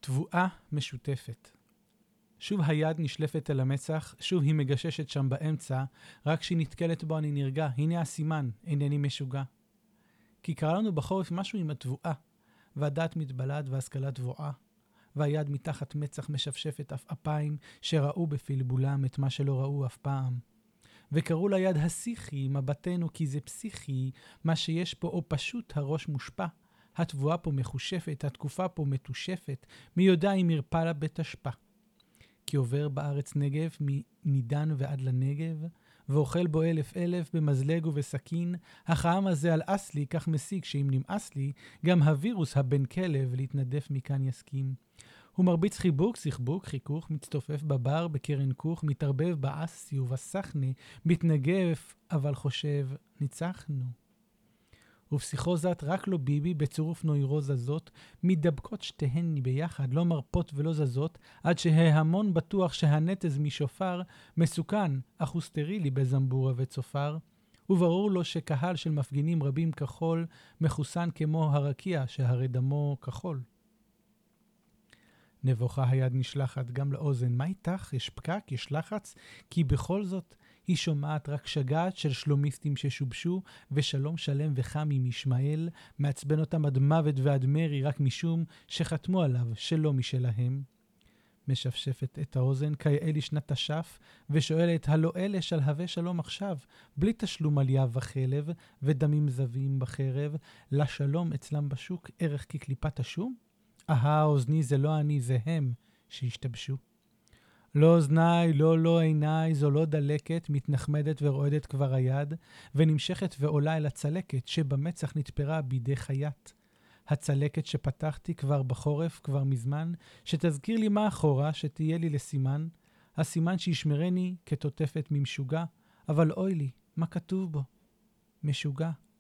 תבואה משותפת. שוב היד נשלפת אל המצח, שוב היא מגששת שם באמצע, רק כשהיא נתקלת בו אני נרגע, הנה הסימן, אינני משוגע. כי קרה לנו בחורף משהו עם התבואה, והדעת מתבלעת והשכלה תבואה, והיד מתחת מצח משפשפת אפיים שראו בפלבולם את מה שלא ראו אף פעם. וקראו ליד השיחי, מבטנו כי זה פסיכי, מה שיש פה או פשוט הראש מושפע. התבואה פה מחושפת, התקופה פה מתושפת, מי יודע אם ירפא לה בתשפע. כי עובר בארץ נגב, מנידן ועד לנגב, ואוכל בו אלף במזלג ובסכין, אך העם הזה על אסלי, כך מסיק שאם נמאס לי, גם הווירוס הבן כלב להתנדף מכאן יסכים. הוא מרביץ חיבוק, סחבוק, חיכוך, מצטופף בבר, בקרן כוך, מתערבב באסי ובסחנה, מתנגף, אבל חושב, ניצחנו. ובפסיכוזת רק לא ביבי, בצירוף נוירוזה זאת, מדבקות שתיהן ביחד, לא מרפות ולא זזות, עד שההמון בטוח שהנטז משופר מסוכן, אך הוא סטרילי בזמבורה וצופר, וברור לו שקהל של מפגינים רבים כחול, מחוסן כמו הרקיע שהרי דמו כחול. נבוכה היד נשלחת גם לאוזן, מה איתך? יש פקק? יש לחץ? כי בכל זאת היא שומעת רק שגעת של שלומיסטים ששובשו, ושלום שלם וחם עם ישמעאל, מעצבן אותם עד מוות ועד מרי רק משום שחתמו עליו שלא משלהם. משפשפת את האוזן כיאה לשנת תש"ף, ושואלת, הלא אלה שלהווה שלום עכשיו, בלי תשלום על יב וחלב, ודמים זווים בחרב, לשלום אצלם בשוק ערך כקליפת השום? אוזני זה לא אני, זה הם שהשתבשו. לא אוזניי, לא עיניי, זו לא דלקת, מתנחמדת ורועדת כבר היד, ונמשכת ועולה אל הצלקת שבמצח נתפרה בידי חיית. הצלקת שפתחתי כבר בחורף, כבר מזמן, שתזכיר לי מה אחורה, שתהיה לי לסימן, הסימן שישמרני כתוטפת ממשוגע, אבל אוי לי, מה כתוב בו? משוגע.